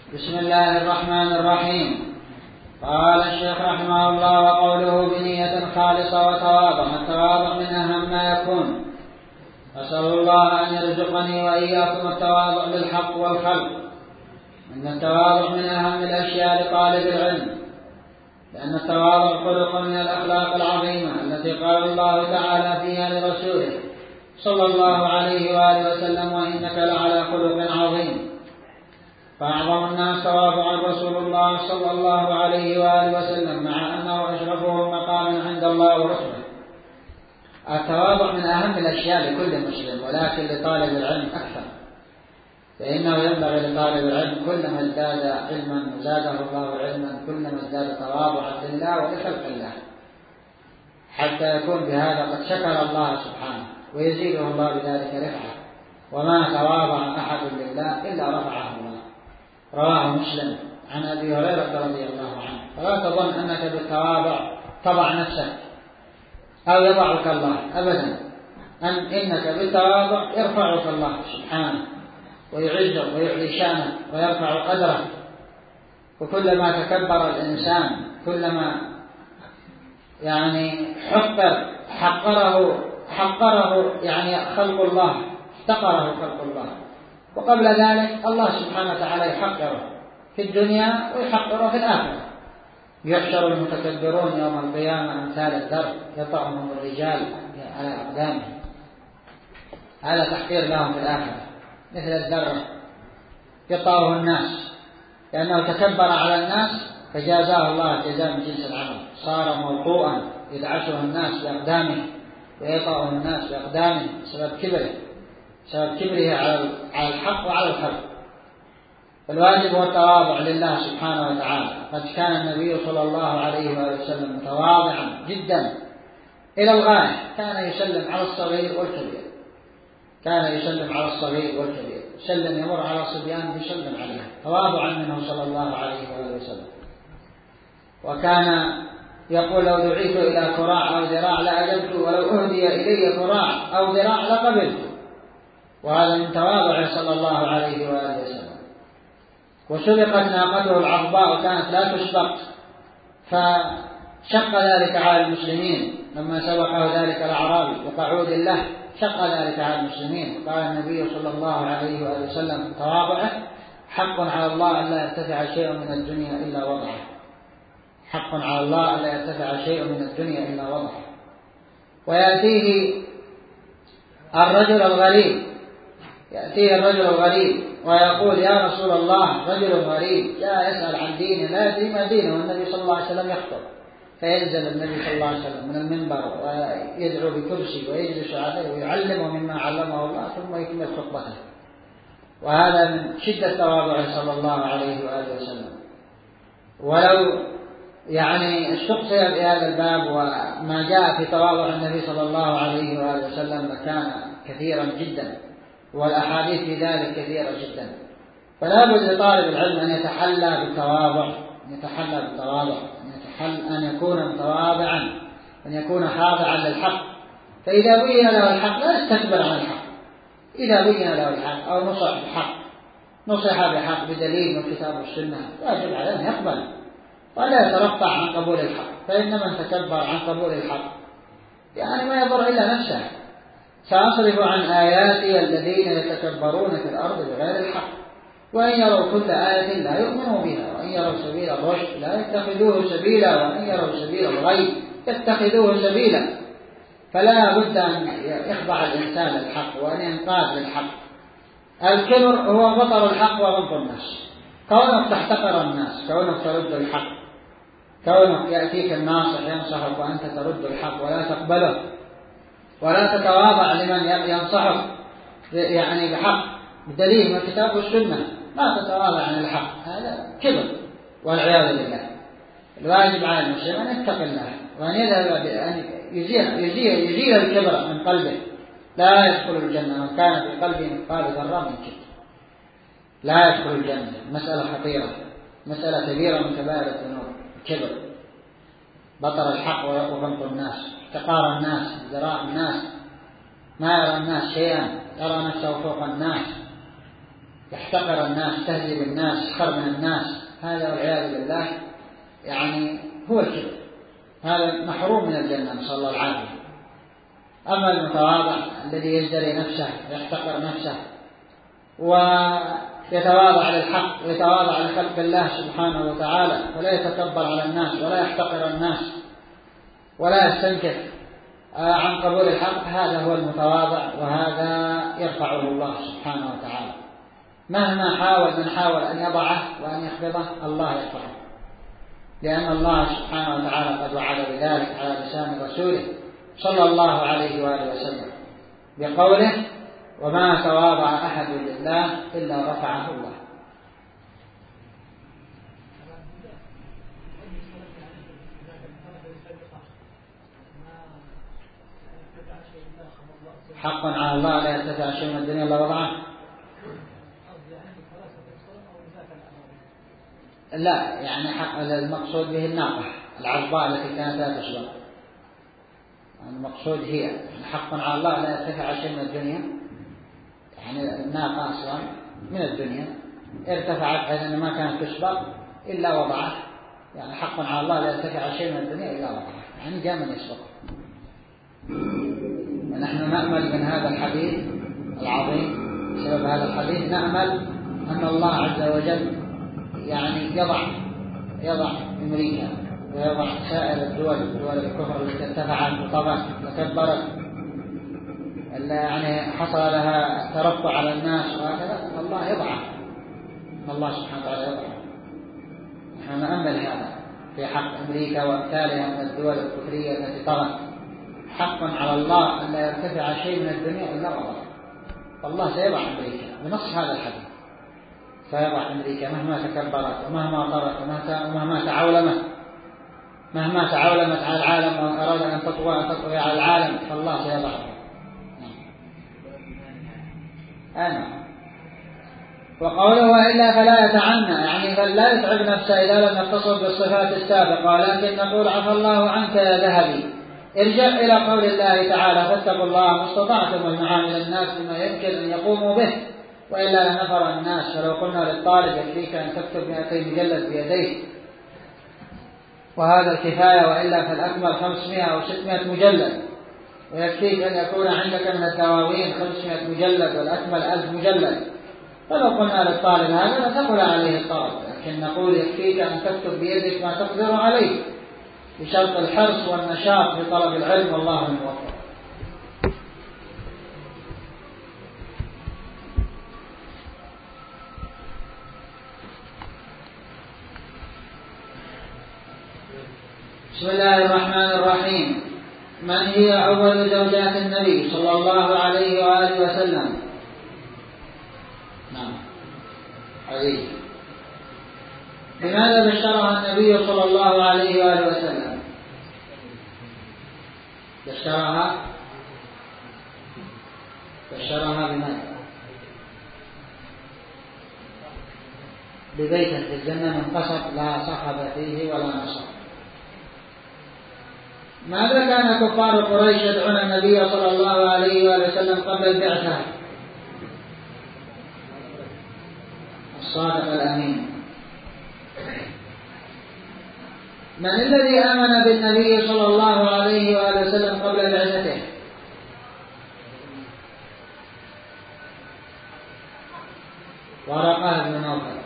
بسم الله الرحمن الرحيم. قال الشيخ رحمه الله: وقوله بنية خالصة وتواضع. التواضع من أهم ما يكون. أسأل الله أن يرزقني وإياكم التواضع للحق والخلق. إن التواضع من أهم الأشياء لطالب العلم، لأن التواضع خلق من الأخلاق العظيمة التي قال الله تعالى فيها لرسوله صلى الله عليه وآله وسلم: وإنك لعلى خلق عظيم. فأعظم الناس تواضعا رسول الله صلى الله عليه وآله وسلم، مع أنه أشرفهم مقاما عند الله ورسله. التواضع من أهم الأشياء لكل مسلم، ولكن لطالب العلم أكثر، فإنه ينبغي لطالب العلم كلما ازداد علما زاده الله علما، كلما ازداد تواضعا لله ولخلق الله، حتى يكون بهذا قد شكر الله سبحانه، ويزيده الله بذلك رفعه. وما تواضع أحد لله إلا رفعه الله. رواه مسلم عن أبي هريرة رضي الله عنه. فلا تظن أنك بالتواضع تضع نفسك أو يضعك الله، أبدا. إنك بالتواضع يرفعك الله سبحانه، ويعزك ويعلي شانك ويرفع قدرك. وكلما تكبر الإنسان كلما حقره خلق الله، احتقره خلق الله. وقبل ذلك الله سبحانه وتعالى يحقره في الدنيا ويحقره في الآخرة. يحشر المتكبرون يوم القيامة أمثال الذر يطأهم الرجال على أقدامهم. هذا تحقير لهم في الآخرة، مثل الذرة يطأه الناس، لأنه تكبر على الناس فجازاه الله جزاء من جنس العمل. صار موطوءا يدعسه الناس بأقدامه ويطأه الناس بأقدامه بسبب كبره على الحق وعلى الخلق. فالواجب هو التواضع لله سبحانه وتعالى. قد كان النبي صلى الله عليه وسلم متواضعا جدا إلى الغاية، كان يسلم على الصغير والكبير، يسلم يمر على صبيان يسلم عليه تواضعا منه صلى الله عليه وسلم. وكان يقول: لو دعيت إلى كراع أو ذراع لأجبت، ولو أهدي إلي كراع أو ذراع لقبلت. وهذا من تواضعه صلى الله عليه وآله وسلم. وسبقت ناقته العظباء وكانت لا تسبق، فشق ذلك على المسلمين لما سبقه ذلك الأعرابي بقعود له، شق ذلك على المسلمين. قال النبي صلى الله عليه وآله وسلم تواضعه: حق على الله أن لا يرتفع شيء من الدنيا إلا وضعه. حق على الله أن لا يرتفع شيء من الدنيا إلا وضعه. ويأتيه الرجل الغريب ويقول: يا رسول الله، رجل غريب جاء يسأل عن دينه لا يدري ما دينه، والنبي صلى الله عليه وسلم يخطب. فينزل النبي صلى الله عليه وسلم من المنبر ويدعو بكرسي ويجلس عليه ويعلمه مما علمه الله، ثم يكمل خطبته. وهذا من شدة تواضعه صلى الله عليه وآله وسلم. ولو استقصي بهذا الباب وما جاء في تواضع النبي صلى الله عليه وآله وسلم لكان كثيرا جدا، والأحاديث في ذلك كثيرة جدا. فلا بد لطالب العلم أن يتحلى بالتواضع، أن يكون متواضعا، أن يكون خاضعا للحق. فإذا بين له الحق لا يستكبر عن الحق. إذا بين له الحق أو نصح بحق بدليل من الكتاب والسنة، يجب عليه أن يقبل ولا يترفع عن قبول الحق. فإن من تكبر عن قبول الحق ما يضر إلا نفسه. سأصرف عن آياتي الذين يتكبرون في الأرض بغير الحق، وإن يروا كل آية لا يؤمنوا بها، وإن يروا سبيل الرشد لا يتخذوه سبيلا، وإن يروا سبيل الغي يتخذوه سبيلا. فلا بد أن يخضع الإنسان للحق وأن ينقاد للحق. الكبر هو بطر الحق وغض الناس، كونك تحتقر الناس، كونك ترد الحق، كونك يأتيك الناصح ينصحك وأنت ترد الحق ولا تقبله، ولا تتواضع لمن ينصحك بحق بدليل من الكتاب والسنة، ما تتواضع عن الحق. هذا كبر والعياذ بالله. الواجب على المسلم أن يتقي الله وأن يذهب أن يزيل الكبر من قلبه. لا يدخل الجنة من كان في قلبه مثقال ذرة من كبر، لا يدخل الجنة. مسألة خطيرة، مسألة كبيرة من كبائر الذنوب. الكبر، بطر الحق وغمط الناس، احتقار الناس، ازدراء الناس، ما يرى الناس شيئا، يرى نفسه فوق الناس. يحتقر الناس، يستهزئ بالناس، يسخر من الناس، هذا والعياذ بالله يعني هو الكبر، هذا محروم من الجنة، نسأل الله العافية. أما المتواضع الذي يزدري نفسه ويحتقر نفسه ويتواضع للحق ويتواضع لخلق الله سبحانه وتعالى، ولا يتكبر على الناس ولا يحتقر الناس ولا يستنكف عن قبول الحق، هذا هو المتواضع، وهذا يرفعه الله سبحانه وتعالى. مهما حاول من حاول أن يضعه وأن يخفضه الله يرفعه، لأن الله سبحانه وتعالى قد وعد بذلك على لسان رسوله صلى الله عليه وآله وسلم بقوله: وما تواضع أحد لله إلا رفعه الله. حقا على الله لا يرتفع شيء من الدنيا إلا وضعه. لا، يعني المقصود به الناقة العرضاء التي كانت لا تشبع، المقصود هي يعني حقا على الله لا يرتفع شيء من الدنيا، يعني الناقة أصلا من الدنيا ارتفعت حيث أن ما كانت تشبع إلا وضعه، يعني حقا على الله لا يرتفع شيء من الدنيا إلا وضعه، يعني جاء من يسبق. ونحن نأمل من هذا الحديث العظيم، بسبب هذا الحديث نأمل أن الله عز وجل يعني يضع أمريكا ويضع سائر دول الكفر التي ارتفعت وطغت وكبرت، يعني حصل لها ترفع على الناس وهكذا، الله يضعها، الله سبحانه وتعالى يضعها. نحن نأمل هذا في حق أمريكا وأمثالها من الدول الكفرية التي طغت. حقا على الله أن لا يرتفع شيء من الدنيا إلا وضعه، فالله سيضع أمريكا بنص هذا الحديث، سيضع أمريكا مهما تكبرت ومهما طغت مهما تعولمت على العالم وأراد أن تطغى على العالم، فالله سيضعها. وقوله وإلا فلا يتعنى، يعني فلا يتعب نفسه إذا لم يتصل بالصفات السابقة، لكن نقول عفى الله عنك يا ذهبي. ارجع إلى قول الله تعالى: فاتقوا الله ما استطعتم أن يعامل الناس بما يمكن أن يقوموا به، وإلا لنفر الناس. فلو قلنا للطالب يكفيك أن تكتب 200 مجلد بيديك وهذا الكفاية، وإلا فالأكمل 500 أو 600 مجلد، ويكفيك أن يكون عندك من الدواوين 500 مجلد والأكمل 1000 مجلد. فلو قلنا للطالب هذا لتقل عليه الطالب، لكن نقول يكفيك أن تكتب بيدك ما تقدر عليه، بشرط الحرص والنشاط في طلب العلم، والله الموفق. بسم الله الرحمن الرحيم. من هي أول زوجات النبي صلى الله عليه وآله وسلم؟ نعم، عليه. لماذا بشرها النبي صلى الله عليه وآله وسلم؟ بشرها بماذا؟ ببيت في الجنة من قصب لا صخب فيه ولا نصب. ماذا كان كفار قريش يدعون النبي صلى الله عليه وآله وسلم قبل البعثة؟ الصادق الأمين. من الذي آمن بالنبي صلى الله عليه وآله وسلم قبل بعثته؟ ورقة بن نوفل.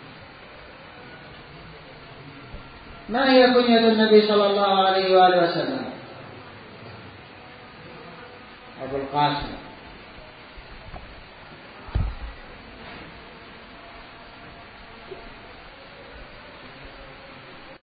ما هي كنية النبي صلى الله عليه وآله وسلم؟ أبو القاسم.